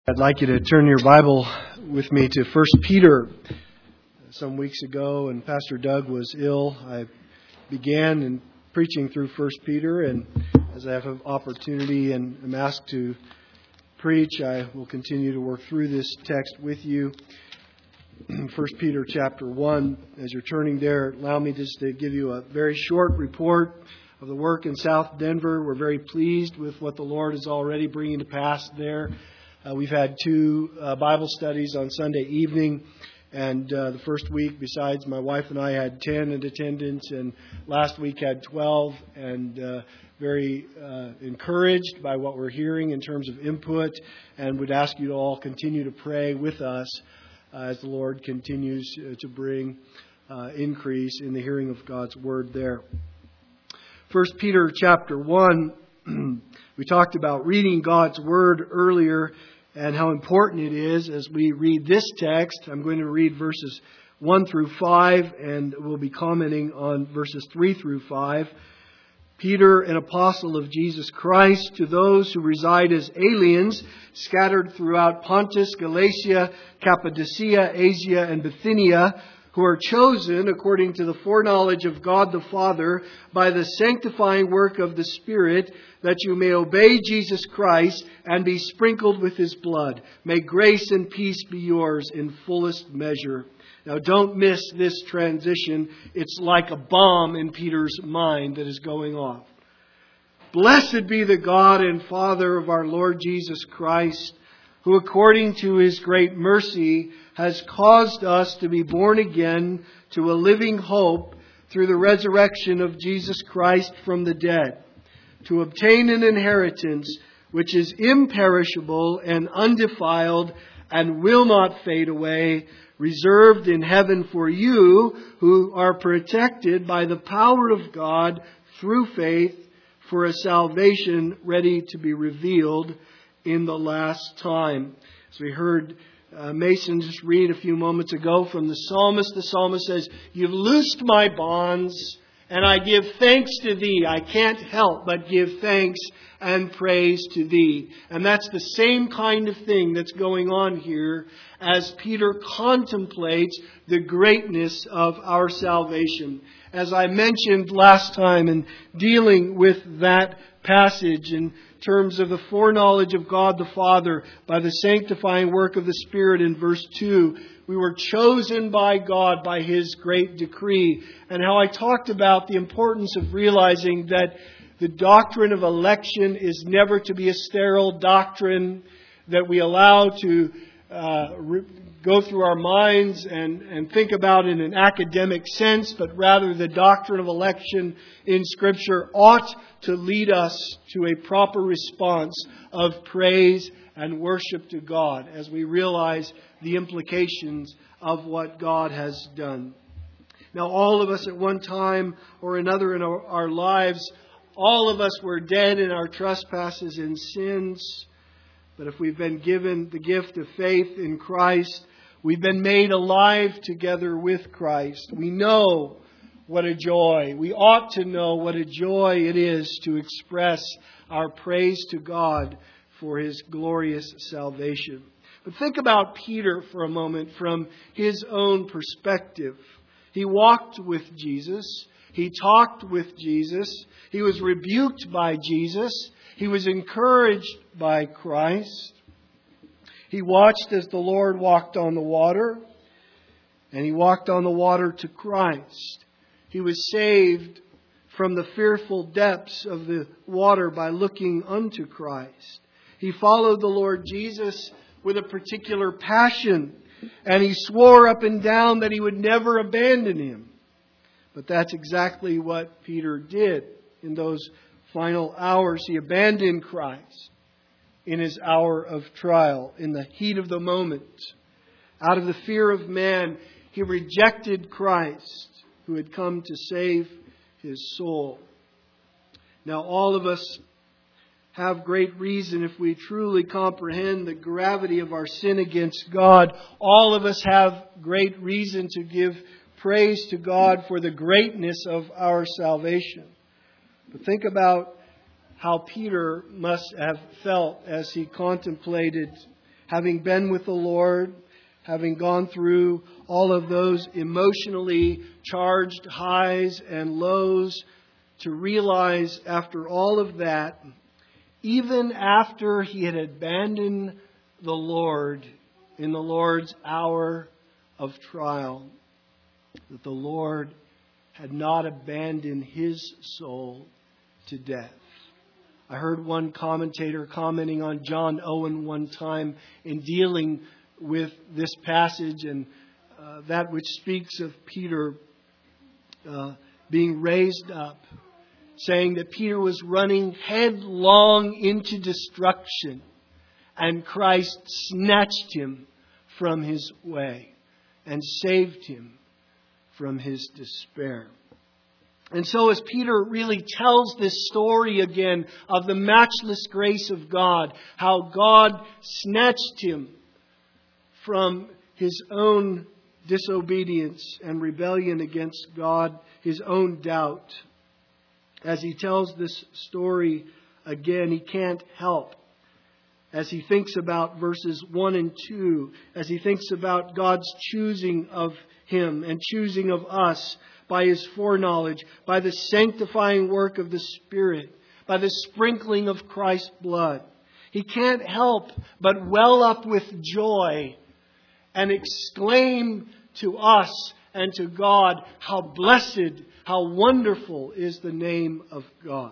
I'd like you to turn your Bible with me to 1 Peter. Some weeks ago, and Pastor Doug was ill, I began in preaching through 1 Peter, and as I have an opportunity and am asked to preach, I will continue to work through this text with you. 1 Peter chapter 1, as you're turning there, allow me just to give you a very short report of the work in South Denver. We're very pleased with what the Lord is already bringing to pass there. We've had 2 Bible studies on Sunday evening, and the first week, besides my wife and I, had 10 in attendance, and last week had 12, and very encouraged by what we're hearing in terms of input, and would ask you to all continue to pray with us as the Lord continues to bring increase in the hearing of God's Word there. 1 Peter chapter 1, we talked about reading God's Word earlier and how important it is as we read this text. I'm going to read verses 1 through 5, and we'll be commenting on verses 3 through 5. Peter, an apostle of Jesus Christ, to those who reside as aliens, scattered throughout Pontus, Galatia, Cappadocia, Asia, and Bithynia, who are chosen according to the foreknowledge of God the Father by the sanctifying work of the Spirit, that you may obey Jesus Christ and be sprinkled with His blood. May grace and peace be yours in fullest measure. Now, don't miss this transition. It's like a bomb in Peter's mind that is going off. Blessed be the God and Father of our Lord Jesus Christ, who according to His great mercy has caused us to be born again to a living hope through the resurrection of Jesus Christ from the dead, to obtain an inheritance which is imperishable and undefiled and will not fade away, reserved in heaven for you who are protected by the power of God through faith for a salvation ready to be revealed in the last time. As we heard Mason just read a few moments ago from the psalmist says, "You've loosed my bonds, and I give thanks to Thee." I can't help but give thanks and praise to Thee. And that's the same kind of thing that's going on here as Peter contemplates the greatness of our salvation. As I mentioned last time in dealing with that passage in terms of the foreknowledge of God the Father by the sanctifying work of the Spirit in verse 2, we were chosen by God by His great decree. And how I talked about the importance of realizing that the doctrine of election is never to be a sterile doctrine that we allow to go through our minds and think about in an academic sense, but rather the doctrine of election in Scripture ought to lead us to a proper response of praise and worship to God as we realize the implications of what God has done. Now, all of us at one time or another in our lives, all of us were dead in our trespasses and sins. But if we've been given the gift of faith in Christ, we've been made alive together with Christ. We know what a joy. We ought to know what a joy it is to express our praise to God for His glorious salvation. But think about Peter for a moment from his own perspective. He walked with Jesus. He talked with Jesus. He was rebuked by Jesus. He was encouraged by Christ. He watched as the Lord walked on the water, and He walked on the water to Christ. He was saved from the fearful depths of the water by looking unto Christ. He followed the Lord Jesus with a particular passion, and he swore up and down that he would never abandon Him. But that's exactly what Peter did in those final hours. He abandoned Christ in his hour of trial, in the heat of the moment. Out of the fear of man, he rejected Christ, who had come to save his soul. Now, all of us have great reason, if we truly comprehend the gravity of our sin against God, all of us have great reason to give praise to God for the greatness of our salvation. But think about how Peter must have felt as he contemplated having been with the Lord, having gone through all of those emotionally charged highs and lows, to realize after all of that, even after he had abandoned the Lord in the Lord's hour of trial, that the Lord had not abandoned his soul to death. I heard one commentator commenting on John Owen one time in dealing with this passage and that which speaks of Peter being raised up, saying that Peter was running headlong into destruction and Christ snatched him from his way and saved him from his despair. And so as Peter really tells this story again of the matchless grace of God, how God snatched him from his own disobedience and rebellion against God, his own doubt. As he tells this story again, he can't help, as he thinks about verses 1 and 2, as he thinks about God's choosing of him and choosing of us by his foreknowledge, by the sanctifying work of the Spirit, by the sprinkling of Christ's blood. He can't help but well up with joy and exclaim to us and to God, how blessed, how wonderful is the name of God.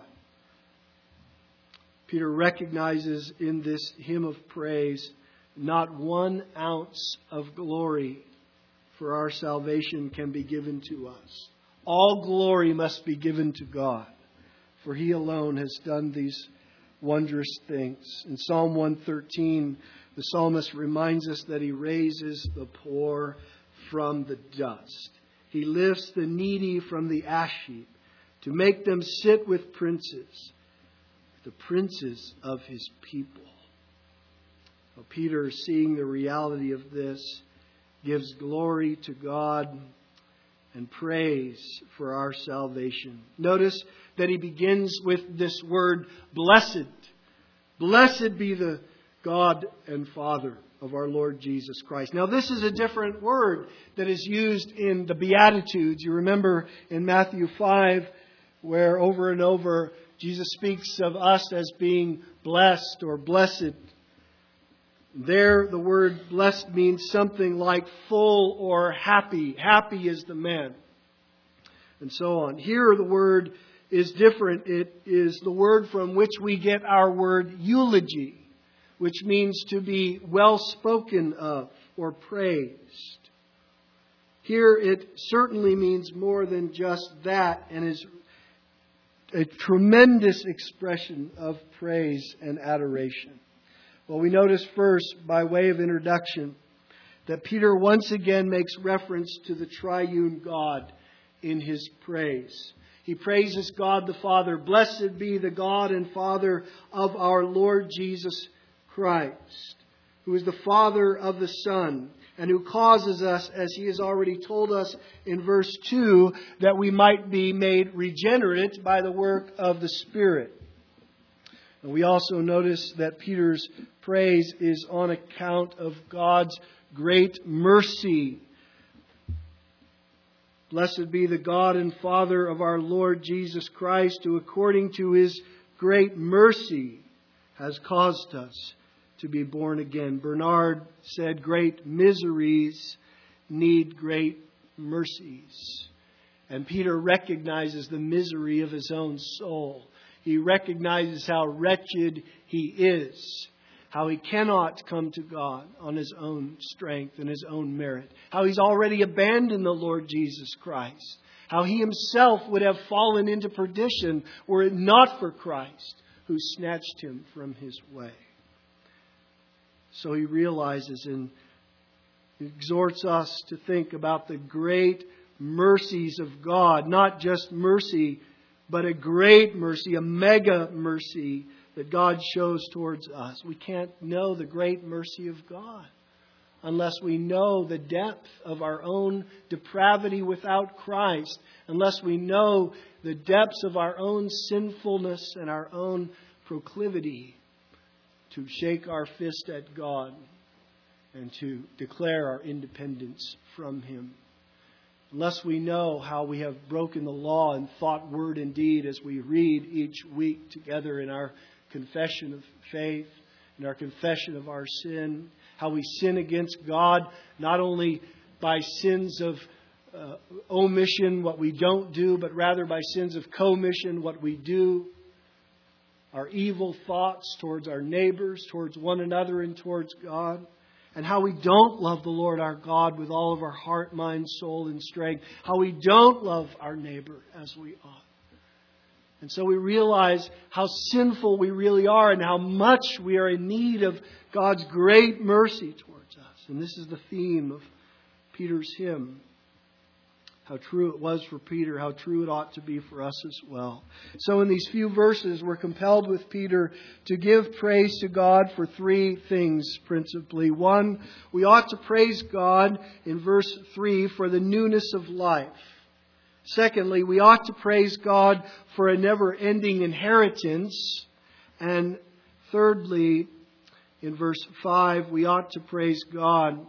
Peter recognizes in this hymn of praise not 1 ounce of glory for our salvation can be given to us. All glory must be given to God, for He alone has done these wondrous things. In Psalm 113, the psalmist reminds us that He raises the poor from the dust. He lifts the needy from the ash heap to make them sit with princes, the princes of His people. Well, Peter, seeing the reality of this, gives glory to God and praise for our salvation. Notice that he begins with this word, blessed. Blessed be the God and Father of our Lord Jesus Christ. Now, this is a different word that is used in the Beatitudes. You remember in Matthew 5, where over and over Jesus speaks of us as being blessed or blessed. There, the word blessed means something like full or happy. Happy is the man. And so on. Here, the word is different. It is the word from which we get our word eulogy, which means to be well spoken of or praised. Here, it certainly means more than just that and is a tremendous expression of praise and adoration. Well, we notice first, by way of introduction, that Peter once again makes reference to the triune God in his praise. He praises God the Father. Blessed be the God and Father of our Lord Jesus Christ, who is the Father of the Son, and who causes us, as He has already told us in verse 2, that we might be made regenerate by the work of the Spirit. And we also notice that Peter's praise is on account of God's great mercy. Blessed be the God and Father of our Lord Jesus Christ, who according to His great mercy has caused us to be born again. Bernard said, great miseries need great mercies. And Peter recognizes the misery of his own soul. He recognizes how wretched he is, how he cannot come to God on his own strength and his own merit, how he's already abandoned the Lord Jesus Christ, how he himself would have fallen into perdition were it not for Christ who snatched him from his way. So he realizes and exhorts us to think about the great mercies of God, not just mercy, but a great mercy, a mega mercy that God shows towards us. We can't know the great mercy of God unless we know the depth of our own depravity without Christ, unless we know the depths of our own sinfulness and our own proclivity to shake our fist at God and to declare our independence from Him. Unless we know how we have broken the law in thought, word, and deed as we read each week together in our confession of faith, in our confession of our sin, how we sin against God, not only by sins of omission, what we don't do, but rather by sins of commission, what we do, our evil thoughts towards our neighbors, towards one another, and towards God. And how we don't love the Lord our God with all of our heart, mind, soul, and strength. How we don't love our neighbor as we ought. And so we realize how sinful we really are and how much we are in need of God's great mercy towards us. And this is the theme of Peter's hymn. How true it was for Peter, how true it ought to be for us as well. So in these few verses, we're compelled with Peter to give praise to God for three things principally. One, we ought to praise God in verse 3 for the newness of life. Secondly, we ought to praise God for a never-ending inheritance. And thirdly, in verse 5, we ought to praise God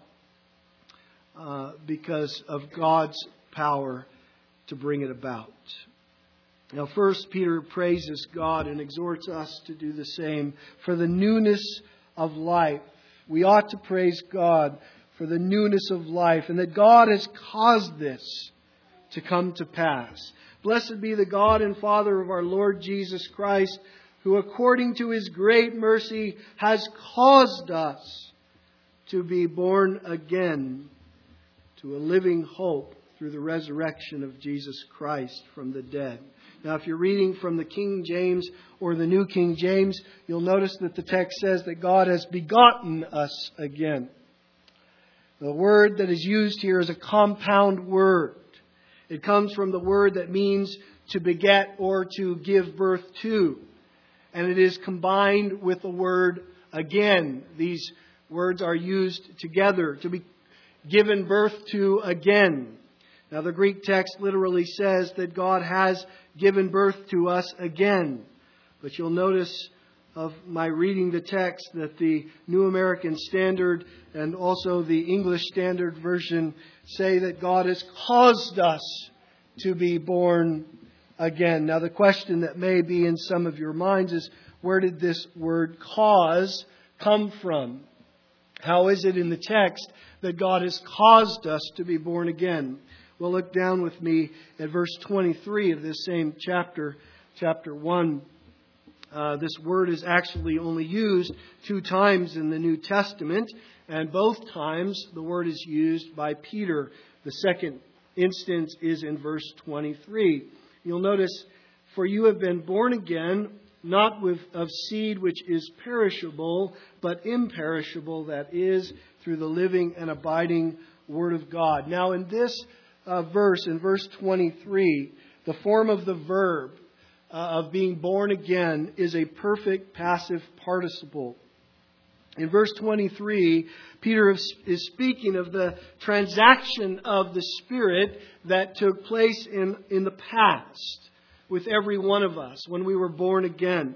because of God's power to bring it about. Now, first, Peter praises God and exhorts us to do the same for the newness of life. We ought to praise God for the newness of life and that God has caused this to come to pass. Blessed be the God and Father of our Lord Jesus Christ, who according to His great mercy has caused us to be born again to a living hope through the resurrection of Jesus Christ from the dead. Now, if you're reading from the King James or the New King James, you'll notice that the text says that God has begotten us again. The word that is used here is a compound word. It comes from the word that means to beget or to give birth to. And it is combined with the word again. These words are used together, to be given birth to again. Now, the Greek text literally says that God has given birth to us again. But you'll notice of my reading the text that the New American Standard and also the English Standard Version say that God has caused us to be born again. Now, the question that may be in some of your minds is, where did this word cause come from? How is it in the text that God has caused us to be born again? Well, look down with me at verse 23 of this same chapter 1. This word is actually only used 2 times in the New Testament, and both times the word is used by Peter. The second instance is in verse 23. You'll notice, for you have been born again, not of seed which is perishable, but imperishable, that is, through the living and abiding Word of God. Now, in this verse, in verse 23, the form of the verb of being born again is a perfect passive participle. In verse 23, Peter is speaking of the transaction of the Spirit that took place in the past with every one of us when we were born again.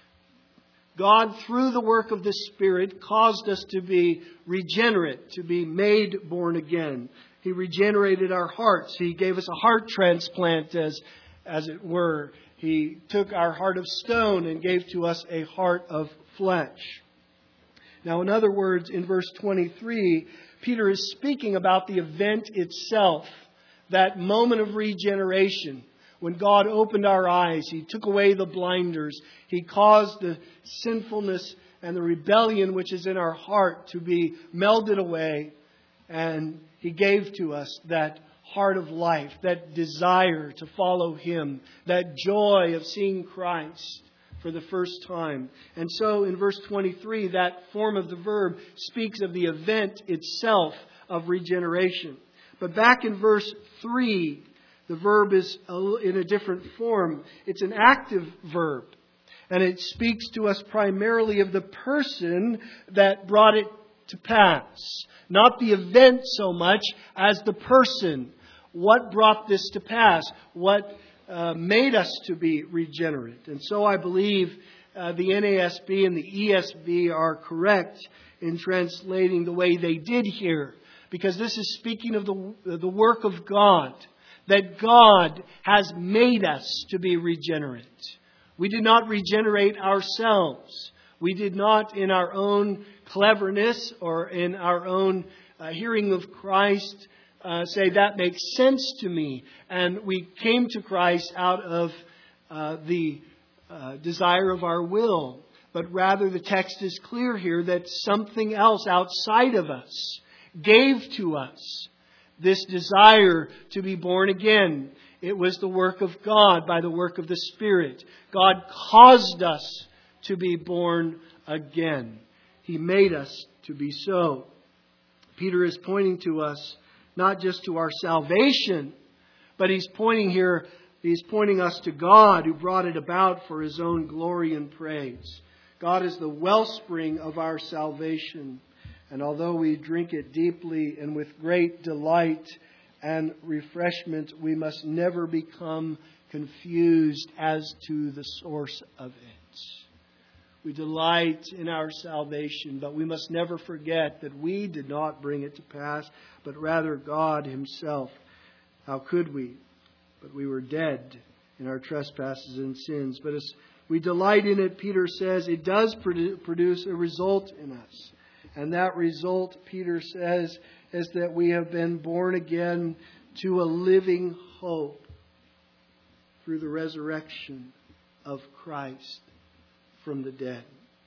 God, through the work of the Spirit, caused us to be regenerate, to be made born again. He regenerated our hearts. He gave us a heart transplant, as it were. He took our heart of stone and gave to us a heart of flesh. Now, in other words, in verse 23, Peter is speaking about the event itself, that moment of regeneration. When God opened our eyes, He took away the blinders. He caused the sinfulness and the rebellion which is in our heart to be melted away. And He gave to us that heart of life, that desire to follow Him, that joy of seeing Christ for the first time. And so in verse 23, that form of the verb speaks of the event itself of regeneration. But back in verse 3, the verb is in a different form. It's an active verb. And it speaks to us primarily of the person that brought it to pass. Not the event so much as the person. What brought this to pass? What made us to be regenerate? And so I believe the NASB and the ESV are correct in translating the way they did here. Because this is speaking of the work of God. That God has made us to be regenerate. We did not regenerate ourselves. We did not in our own cleverness or in our own hearing of Christ say that makes sense to me. And we came to Christ out of the desire of our will. But rather the text is clear here that something else outside of us gave to us this desire to be born again. It was the work of God by the work of the Spirit. God caused us to be born again. He made us to be so. Peter is pointing to us not just to our salvation, but he's pointing us to God who brought it about for His own glory and praise. God is the wellspring of our salvation. And although we drink it deeply and with great delight and refreshment, we must never become confused as to the source of it. We delight in our salvation, but we must never forget that we did not bring it to pass, but rather God Himself. How could we? But we were dead in our trespasses and sins. But as we delight in it, Peter says, it does produce a result in us. And that result, Peter says, is that we have been born again to a living hope through the resurrection of Christ from the dead.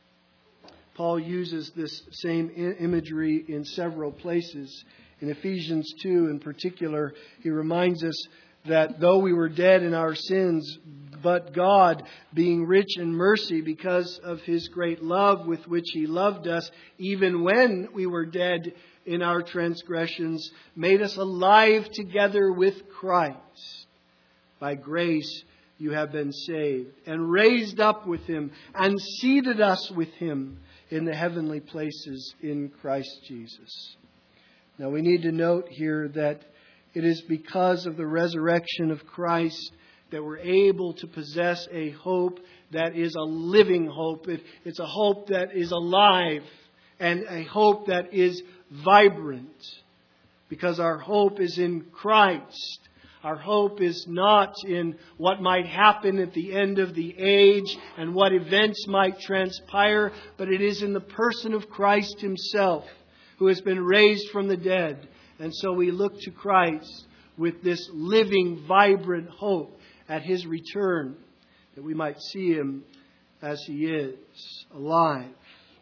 Paul uses this same imagery in several places. In Ephesians 2 in particular, he reminds us that though we were dead in our sins, but God, being rich in mercy because of His great love with which He loved us, even when we were dead in our transgressions, made us alive together with Christ. By grace you have been saved, and raised up with Him, and seated us with Him in the heavenly places in Christ Jesus. Now we need to note here that it is because of the resurrection of Christ that we're able to possess a hope that is a living hope. It's a hope that is alive and a hope that is vibrant. Because our hope is in Christ. Our hope is not in what might happen at the end of the age and what events might transpire, but it is in the person of Christ Himself, who has been raised from the dead. And so we look to Christ with this living, vibrant hope at His return, that we might see Him as He is, alive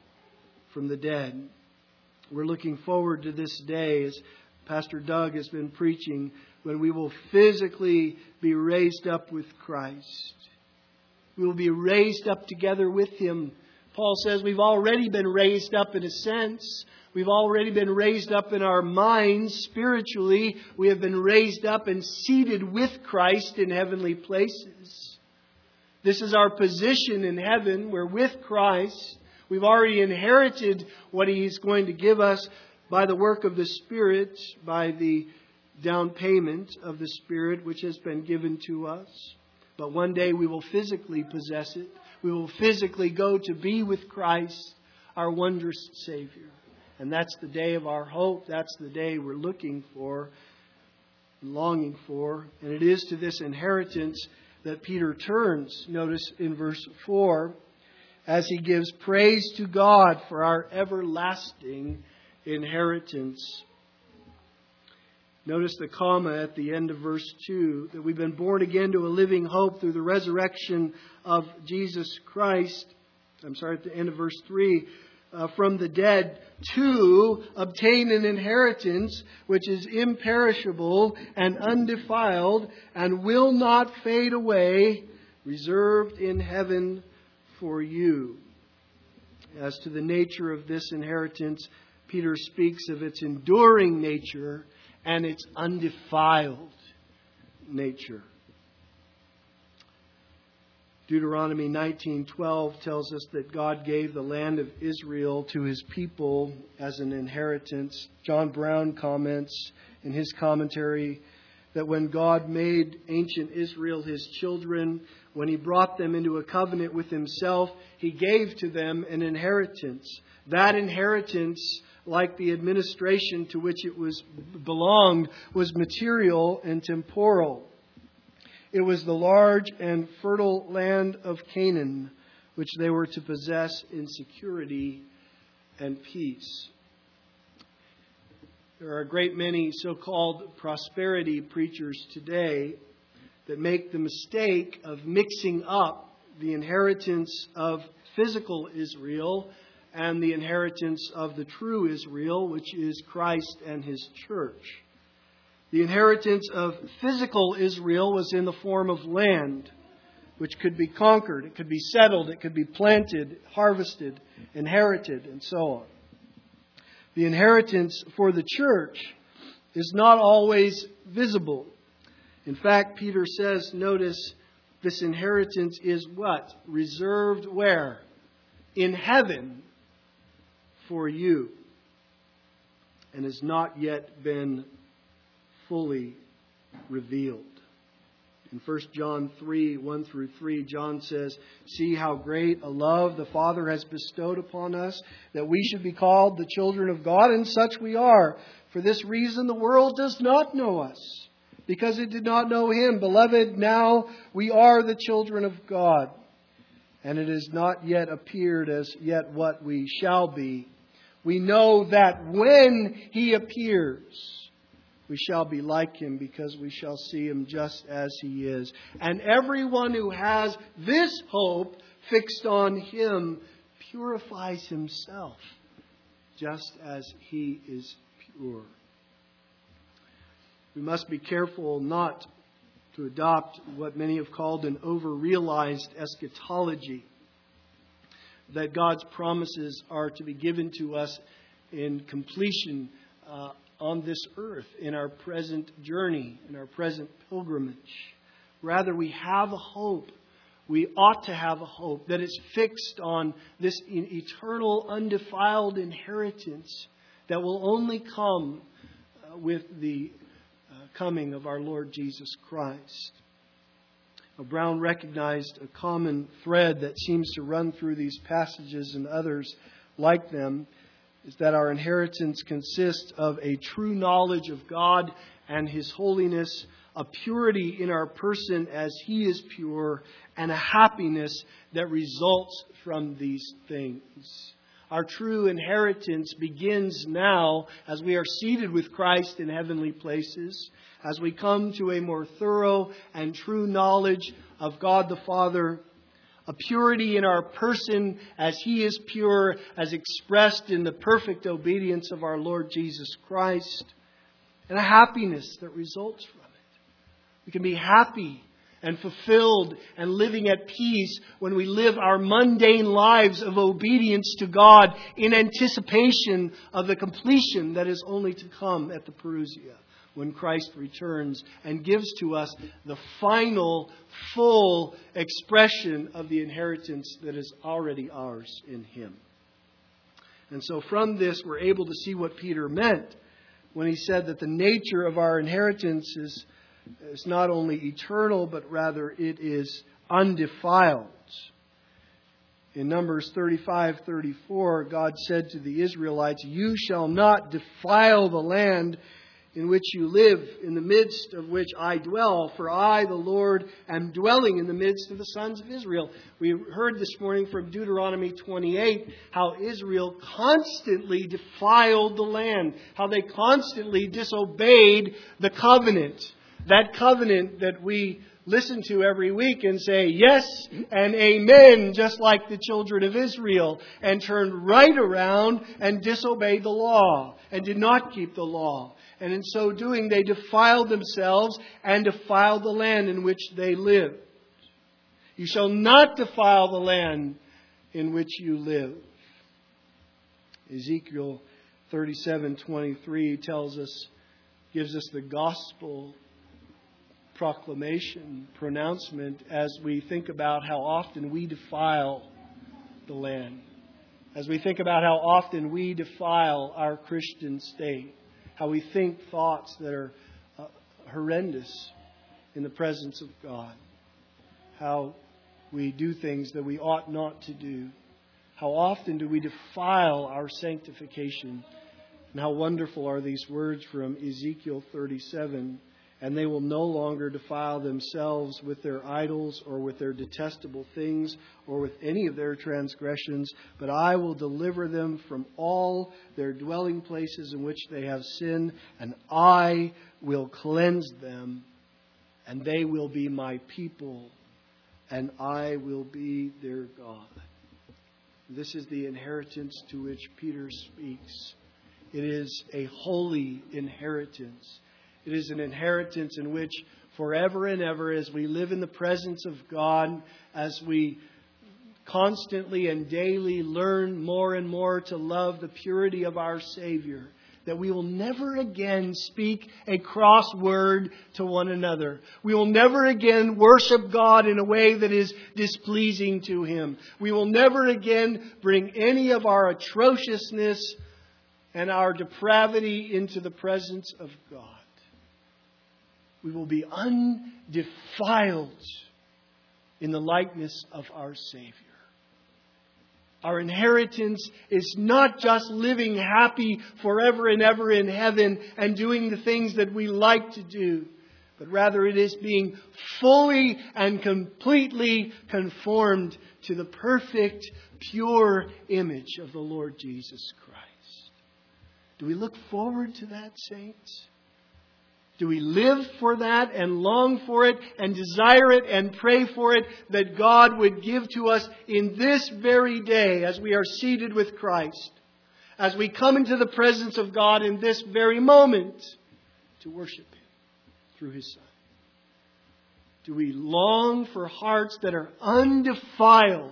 from the dead. We're looking forward to this day, as Pastor Doug has been preaching, when we will physically be raised up with Christ. We will be raised up together with Him. Paul says we've already been raised up in a sense. We've already been raised up in our minds spiritually. We have been raised up and seated with Christ in heavenly places. This is our position in heaven. We're with Christ. We've already inherited what He's going to give us by the work of the Spirit, by the down payment of the Spirit which has been given to us. But one day we will physically possess it. We will physically go to be with Christ, our wondrous Savior. And that's the day of our hope. That's the day we're looking for, longing for. And it is to this inheritance that Peter turns. Notice in verse 4, as he gives praise to God for our everlasting inheritance. Notice the comma at the end of verse 2, that we've been born again to a living hope through the resurrection of Jesus Christ. At the end of verse 3, from the dead, to obtain an inheritance which is imperishable and undefiled and will not fade away, reserved in heaven for you. As to the nature of this inheritance, Peter speaks of its enduring nature and its undefiled nature. Deuteronomy 19:12 tells us that God gave the land of Israel to His people as an inheritance. John Brown comments in his commentary that when God made ancient Israel His children, when He brought them into a covenant with Himself, He gave to them an inheritance. That inheritance, like the administration to which it belonged, was material and temporal. It was the large and fertile land of Canaan, which they were to possess in security and peace. There are a great many so-called prosperity preachers today that make the mistake of mixing up the inheritance of physical Israel and the inheritance of the true Israel, which is Christ and His church. The inheritance of physical Israel was in the form of land, which could be conquered, it could be settled, it could be planted, harvested, inherited, and so on. The inheritance for the church is not always visible. In fact, Peter says, notice, this inheritance is what? Reserved where? In heaven for you, and has not yet been fully revealed. In 1 John 3, 1 through 3, John says, "See how great a love the Father has bestowed upon us, that we should be called the children of God, and such we are. For this reason the world does not know us, because it did not know Him. Beloved, now we are the children of God, and it has not yet appeared as yet what we shall be. We know that when He appears, we shall be like Him, because we shall see Him just as He is. And everyone who has this hope fixed on Him purifies himself, just as He is pure." We must be careful not to adopt what many have called an over-realized eschatology, that God's promises are to be given to us in completion on this earth, in our present journey, in our present pilgrimage. Rather, we have a hope. We ought to have a hope that is fixed on this eternal, undefiled inheritance that will only come with the coming of our Lord Jesus Christ. Brown recognized a common thread that seems to run through these passages and others like them, is that our inheritance consists of a true knowledge of God and His holiness, a purity in our person as He is pure, and a happiness that results from these things. Our true inheritance begins now as we are seated with Christ in heavenly places, as we come to a more thorough and true knowledge of God the Father, a purity in our person as He is pure, as expressed in the perfect obedience of our Lord Jesus Christ, and a happiness that results from it. We can be happy and fulfilled and living at peace when we live our mundane lives of obedience to God in anticipation of the completion that is only to come at the Parousia, when Christ returns and gives to us the final, full expression of the inheritance that is already ours in Him. And so from this, we're able to see what Peter meant when he said that the nature of our inheritance is not only eternal, but rather it is undefiled. In Numbers 35:34, God said to the Israelites, "You shall not defile the land in which you live, in the midst of which I dwell, for I, the Lord, am dwelling in the midst of the sons of Israel." We heard this morning from Deuteronomy 28 how Israel constantly defiled the land, how they constantly disobeyed the covenant. That covenant that we listen to every week and say yes and amen, just like the children of Israel, and turned right around and disobeyed the law and did not keep the law. And in so doing, they defiled themselves and defiled the land in which they lived. You shall not defile the land in which you live. Ezekiel 37:23 gives us the gospel proclamation, pronouncement, as we think about how often we defile the land. As we think about how often we defile our Christian state. How we think thoughts that are horrendous in the presence of God. How we do things that we ought not to do. How often do we defile our sanctification? And how wonderful are these words from Ezekiel 37. And they will no longer defile themselves with their idols or with their detestable things or with any of their transgressions, but I will deliver them from all their dwelling places in which they have sinned, and I will cleanse them, and they will be my people, and I will be their God. This is the inheritance to which Peter speaks. It is a holy inheritance. It is an inheritance in which forever and ever, as we live in the presence of God, as we constantly and daily learn more and more to love the purity of our Savior, that we will never again speak a cross word to one another. We will never again worship God in a way that is displeasing to Him. We will never again bring any of our atrociousness and our depravity into the presence of God. We will be undefiled in the likeness of our Savior. Our inheritance is not just living happy forever and ever in heaven and doing the things that we like to do, but rather it is being fully and completely conformed to the perfect, pure image of the Lord Jesus Christ. Do we look forward to that, saints? Do we live for that and long for it and desire it and pray for it, that God would give to us in this very day as we are seated with Christ, as we come into the presence of God in this very moment to worship Him through His Son? Do we long for hearts that are undefiled?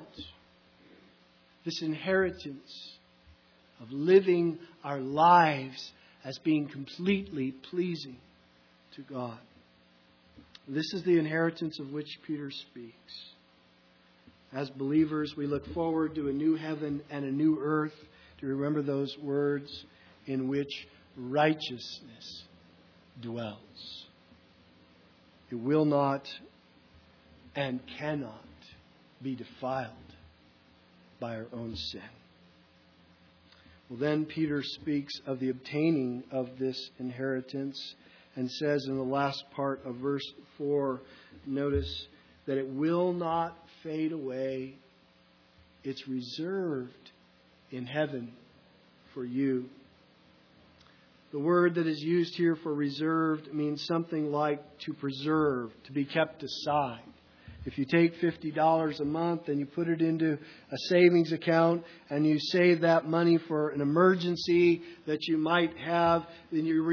This inheritance of living our lives as being completely pleasing to God. This is the inheritance of which Peter speaks. As believers, we look forward to a new heaven and a new earth. Do you remember those words? In which righteousness dwells. It will not and cannot be defiled by our own sin. Well, then Peter speaks of the obtaining of this inheritance and says in the last part of verse 4, notice that it will not fade away. It's reserved in heaven for you. The word that is used here for reserved means something like to preserve, to be kept aside. If you take $50 a month and you put it into a savings account and you save that money for an emergency that you might have, then you're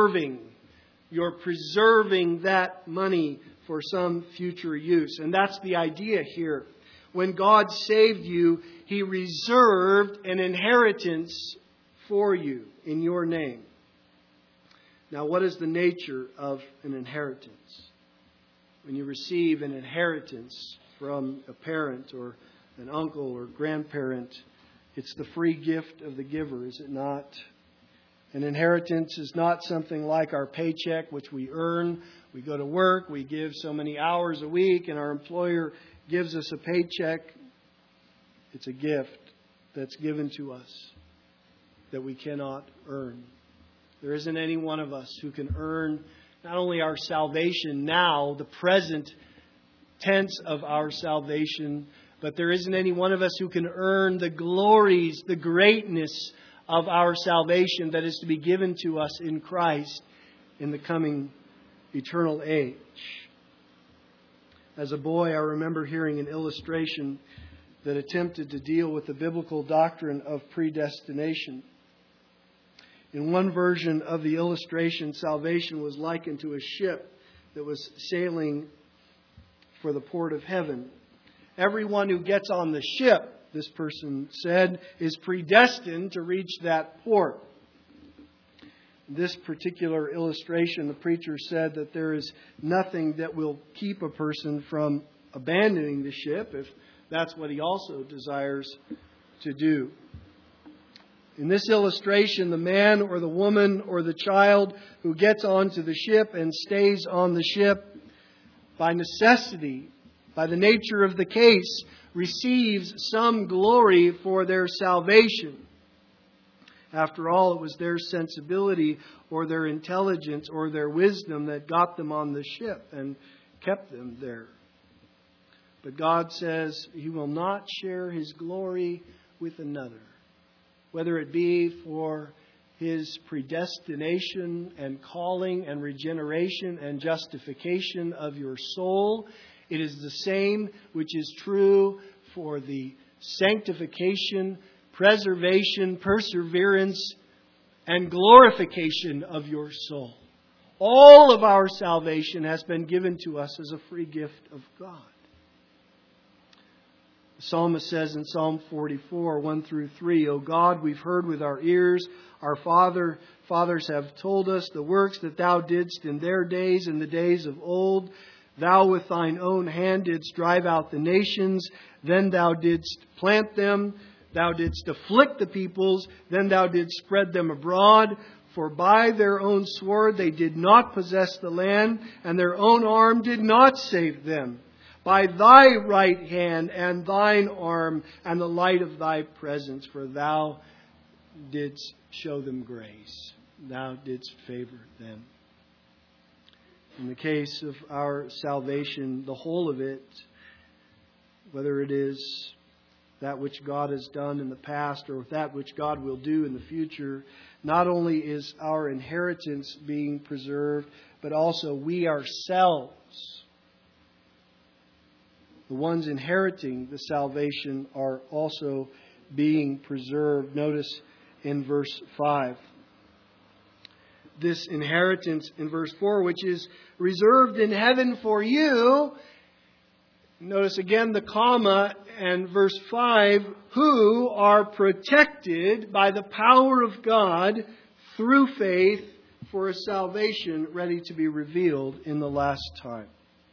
preserving that money for some future use. And that's the idea here. When God saved you, He reserved an inheritance for you in your name. Now, what is the nature of an inheritance? When you receive an inheritance from a parent or an uncle or grandparent, it's the free gift of the giver, is it not? An inheritance is not something like our paycheck, which we earn. We go to work, we give so many hours a week, and our employer gives us a paycheck. It's a gift that's given to us that we cannot earn. There isn't any one of us who can earn not only our salvation now, the present tense of our salvation, but there isn't any one of us who can earn the glories, the greatness of our salvation that is to be given to us in Christ in the coming eternal age. As a boy, I remember hearing an illustration that attempted to deal with the biblical doctrine of predestination. In one version of the illustration, salvation was likened to a ship that was sailing for the port of heaven. Everyone who gets on the ship, this person said, is predestined to reach that port. In this particular illustration, the preacher said that there is nothing that will keep a person from abandoning the ship if that's what he also desires to do. In this illustration, the man or the woman or the child who gets onto the ship and stays on the ship, by necessity, by the nature of the case, receives some glory for their salvation. After all, it was their sensibility or their intelligence or their wisdom that got them on the ship and kept them there. But God says He will not share His glory with another, whether it be for His predestination and calling and regeneration and justification of your soul. It is the same which is true for the sanctification, preservation, perseverance, and glorification of your soul. All of our salvation has been given to us as a free gift of God. The psalmist says in Psalm 44, 1 through 3, O God, we've heard with our ears, our fathers have told us the works that Thou didst in their days, in the days of old. Thou with Thine own hand didst drive out the nations, then Thou didst plant them. Thou didst afflict the peoples, then Thou didst spread them abroad. For by their own sword they did not possess the land, and their own arm did not save them. By Thy right hand and Thine arm and the light of Thy presence, for Thou didst show them grace. Thou didst favor them. In the case of our salvation, the whole of it, whether it is that which God has done in the past or that which God will do in the future, not only is our inheritance being preserved, but also we ourselves, the ones inheriting the salvation, are also being preserved. Notice in verse 5. This inheritance in verse 4, which is reserved in heaven for you. Notice again the comma and verse 5, who are protected by the power of God through faith for a salvation ready to be revealed in the last time.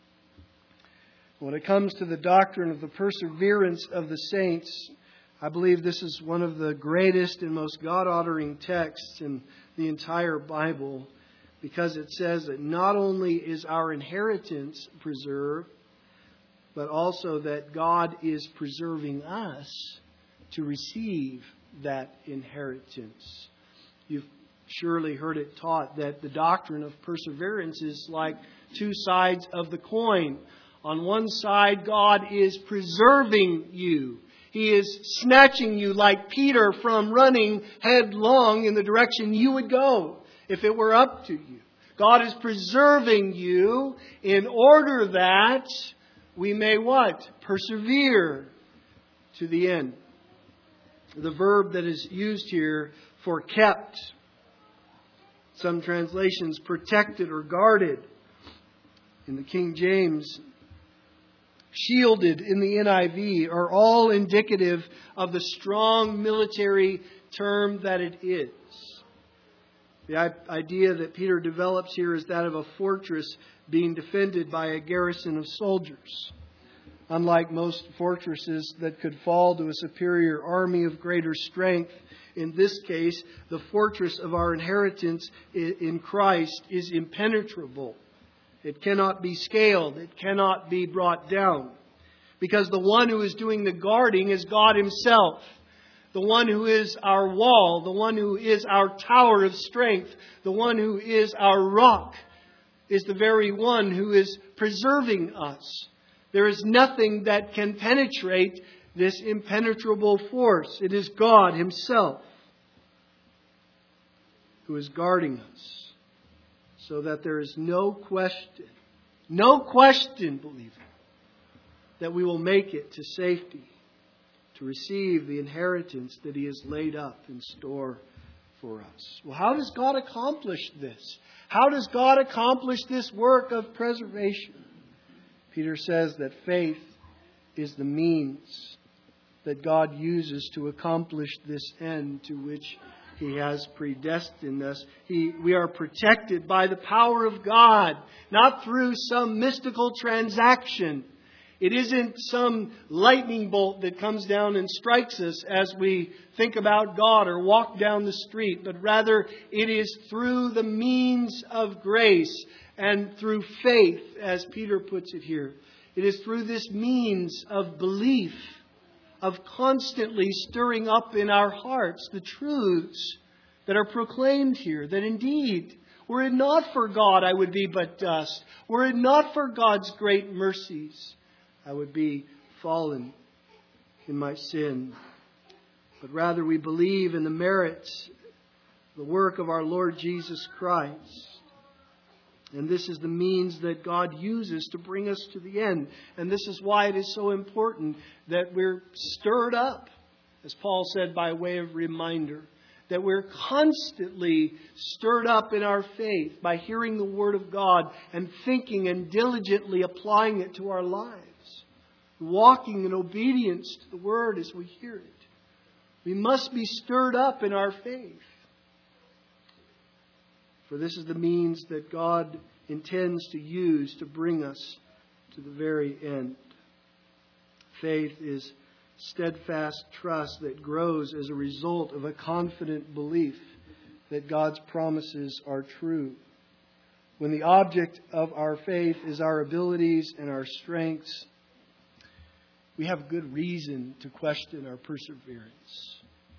When it comes to the doctrine of the perseverance of the saints, I believe this is one of the greatest and most God-honoring texts in the entire Bible, because it says that not only is our inheritance preserved, but also that God is preserving us to receive that inheritance. You've surely heard it taught that the doctrine of perseverance is like two sides of the coin. On one side, God is preserving you. He is snatching you like Peter from running headlong in the direction you would go if it were up to you. God is preserving you in order that we may what? Persevere to the end. The verb that is used here for kept, some translations protected or guarded. In the King James, shielded in the NIV, are all indicative of the strong military term that it is. The idea that Peter develops here is that of a fortress being defended by a garrison of soldiers. Unlike most fortresses that could fall to a superior army of greater strength, in this case, the fortress of our inheritance in Christ is impenetrable. It cannot be scaled. It cannot be brought down. Because the one who is doing the guarding is God Himself. The one who is our wall, the one who is our tower of strength, the one who is our rock, is the very one who is preserving us. There is nothing that can penetrate this impenetrable force. It is God Himself who is guarding us, so that there is no question, believer, that we will make it to safety, to receive the inheritance that He has laid up in store for us. Well, how does God accomplish this? How does God accomplish this work of preservation? Peter says that faith is the means that God uses to accomplish this end to which He has predestined us. We are protected by the power of God, not through some mystical transaction. It isn't some lightning bolt that comes down and strikes us as we think about God or walk down the street, but rather it is through the means of grace and through faith, as Peter puts it here. It is through this means of belief, of constantly stirring up in our hearts the truths that are proclaimed here, that indeed, were it not for God, I would be but dust. Were it not for God's great mercies, I would be fallen in my sin. But rather we believe in the merits, the work of our Lord Jesus Christ. And this is the means that God uses to bring us to the end. And this is why it is so important that we're stirred up, as Paul said by way of reminder, that we're constantly stirred up in our faith by hearing the Word of God and thinking and diligently applying it to our lives. Walking in obedience to the Word as we hear it. We must be stirred up in our faith. For this is the means that God intends to use to bring us to the very end. Faith is steadfast trust that grows as a result of a confident belief that God's promises are true. When the object of our faith is our abilities and our strengths, we have good reason to question our perseverance.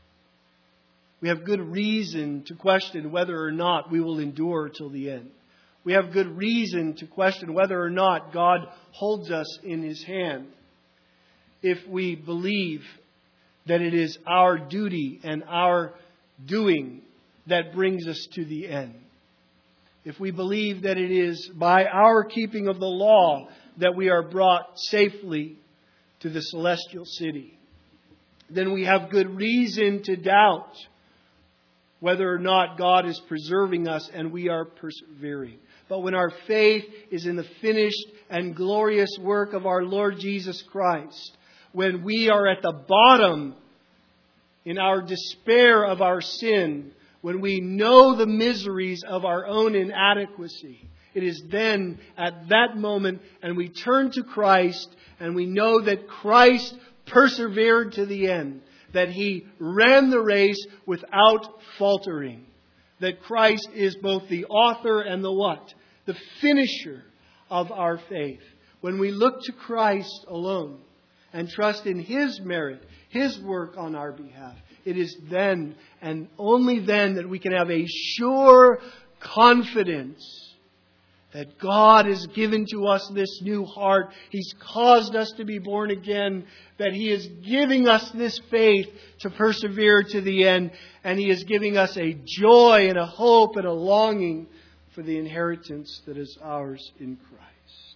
We have good reason to question whether or not we will endure till the end. We have good reason to question whether or not God holds us in His hand. If we believe that it is our duty and our doing that brings us to the end. If we believe that it is by our keeping of the law that we are brought safely to the celestial city, then we have good reason to doubt whether or not God is preserving us and we are persevering. But when our faith is in the finished and glorious work of our Lord Jesus Christ, when we are at the bottom in our despair of our sin, when we know the miseries of our own inadequacy, it is then at that moment and we turn to Christ and we know that Christ persevered to the end, that He ran the race without faltering, that Christ is both the author and the what? The finisher of our faith. When we look to Christ alone and trust in His merit, His work on our behalf, it is then and only then that we can have a sure confidence that God has given to us this new heart. He's caused us to be born again. That He is giving us this faith to persevere to the end. And He is giving us a joy and a hope and a longing for the inheritance that is ours in Christ.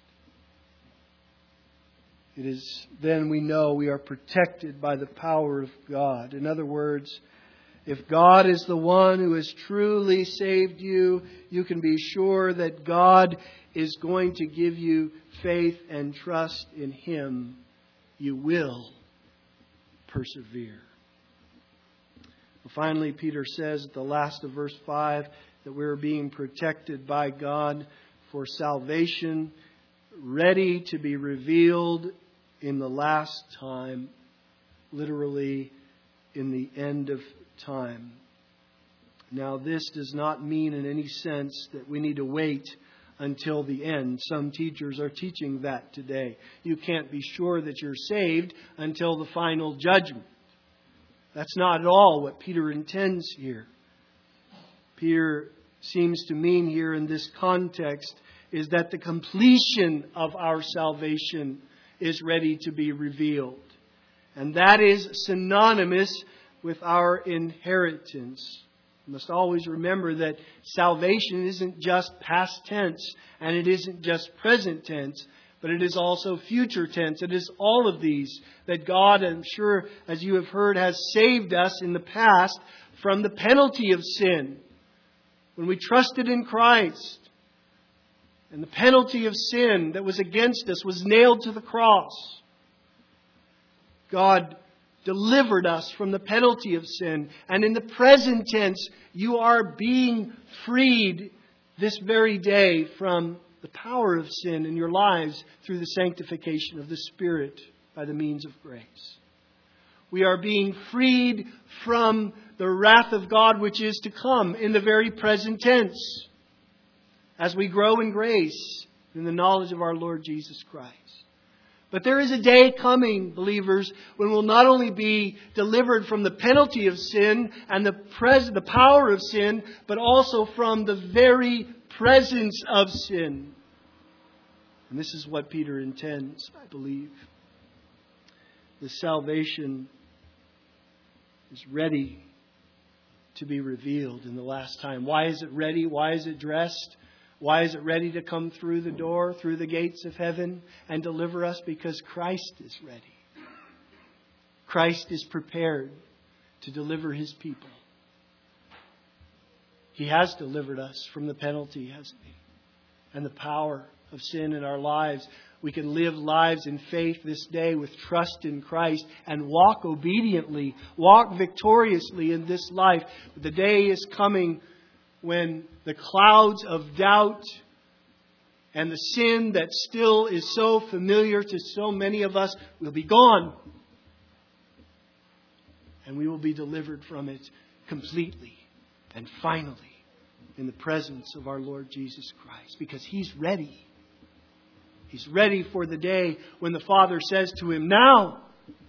It is then we know we are protected by the power of God. In other words, if God is the one who has truly saved you, you can be sure that God is going to give you faith and trust in Him. You will persevere. Finally, Peter says at the last of verse 5 that we're being protected by God for salvation, ready to be revealed in the last time, literally in the end of time. Now, this does not mean in any sense that we need to wait until the end. Some teachers are teaching that today. You can't be sure that you're saved until the final judgment. That's not at all what Peter intends here. Peter seems to mean here in this context is that the completion of our salvation is ready to be revealed. And that is synonymous with our inheritance. You must always remember that salvation isn't just past tense and it isn't just present tense, but it is also future tense. It is all of these that God, I'm sure, as you have heard, has saved us in the past from the penalty of sin. When we trusted in Christ and the penalty of sin that was against us was nailed to the cross, God delivered us from the penalty of sin. And in the present tense, you are being freed this very day from the power of sin in your lives through the sanctification of the Spirit by the means of grace. We are being freed from the wrath of God which is to come in the very present tense as we grow in grace in the knowledge of our Lord Jesus Christ. But there is a day coming, believers, when we'll not only be delivered from the penalty of sin and the power of sin, but also from the very presence of sin. And this is what Peter intends, I believe. The salvation is ready to be revealed in the last time. Why is it ready? Why is it dressed? Why is it ready to come through the door, through the gates of heaven and deliver us? Because Christ is ready. Christ is prepared to deliver His people. He has delivered us from the penalty, hasn't He? And the power of sin in our lives. We can live lives in faith this day with trust in Christ and walk obediently, walk victoriously in this life. The day is coming when the clouds of doubt and the sin that still is so familiar to so many of us will be gone. And we will be delivered from it completely and finally in the presence of our Lord Jesus Christ. Because He's ready. He's ready for the day when the Father says to Him, "Now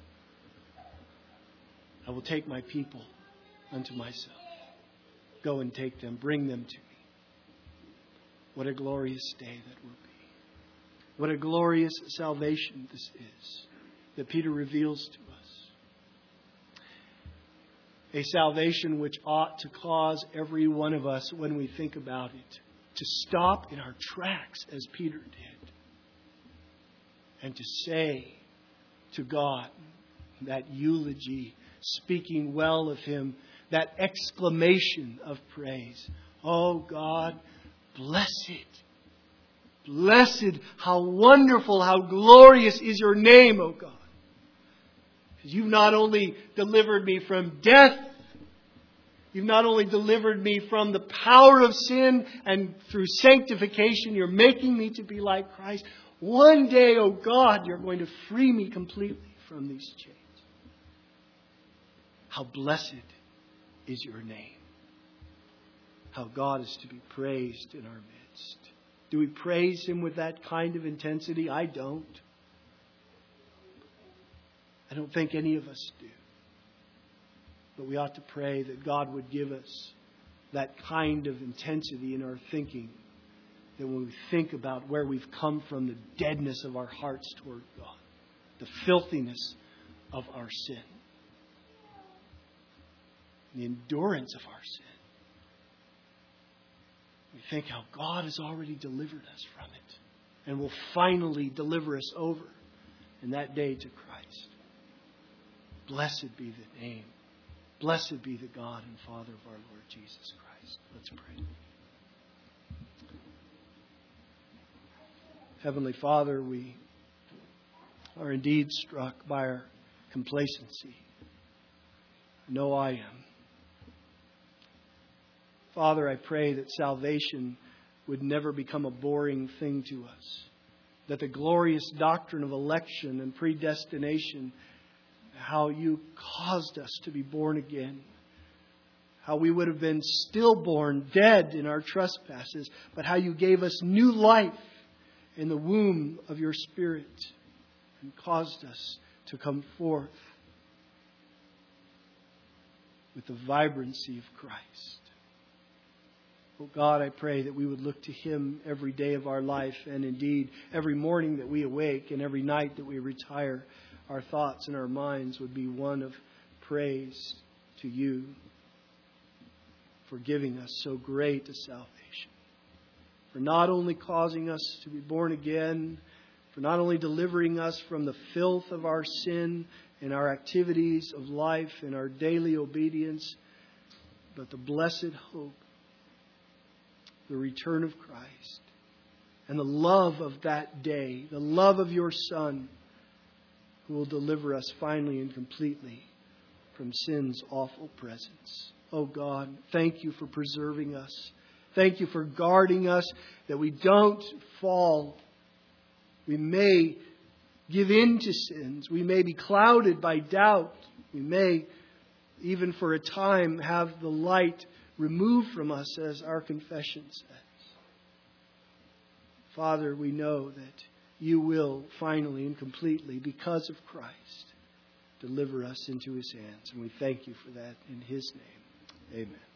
I will take my people unto myself. Go and take them, bring them to me." What a glorious day that will be. What a glorious salvation this is that Peter reveals to us. A salvation which ought to cause every one of us, when we think about it, to stop in our tracks as Peter did. And to say to God that eulogy, speaking well of Him, that exclamation of praise. "Oh God, blessed, blessed, how wonderful, how glorious is your name, O God. Because you've not only delivered me from death, you've not only delivered me from the power of sin, and through sanctification you're making me to be like Christ. One day, O God, you're going to free me completely from these chains. How blessed is your name. How God is to be praised in our midst." Do we praise Him with that kind of intensity? I don't. I don't think any of us do. But we ought to pray that God would give us that kind of intensity in our thinking, that when we think about where we've come from, the deadness of our hearts toward God, the filthiness of our sin, the endurance of our sin, we think how God has already delivered us from it and will finally deliver us over in that day to Christ. Blessed be the name. Blessed be the God and Father of our Lord Jesus Christ. Let's pray. Heavenly Father, we are indeed struck by our complacency. I know I am. Father, I pray that salvation would never become a boring thing to us. That the glorious doctrine of election and predestination, how you caused us to be born again, how we would have been stillborn, dead in our trespasses, but how you gave us new life in the womb of your Spirit and caused us to come forth with the vibrancy of Christ. Oh God, I pray that we would look to Him every day of our life, and indeed every morning that we awake and every night that we retire, our thoughts and our minds would be one of praise to you for giving us so great a salvation. For not only causing us to be born again, for not only delivering us from the filth of our sin and our activities of life and our daily obedience, but the blessed hope, the return of Christ, and the love of that day, the love of your Son, who will deliver us finally and completely from sin's awful presence. Oh God, thank you for preserving us. Thank you for guarding us, that we don't fall. We may give in to sins. We may be clouded by doubt. We may, even for a time, have the light removed from us, as our confession says. Father, we know that you will finally and completely, because of Christ, deliver us into His hands. And we thank you for that in His name. Amen.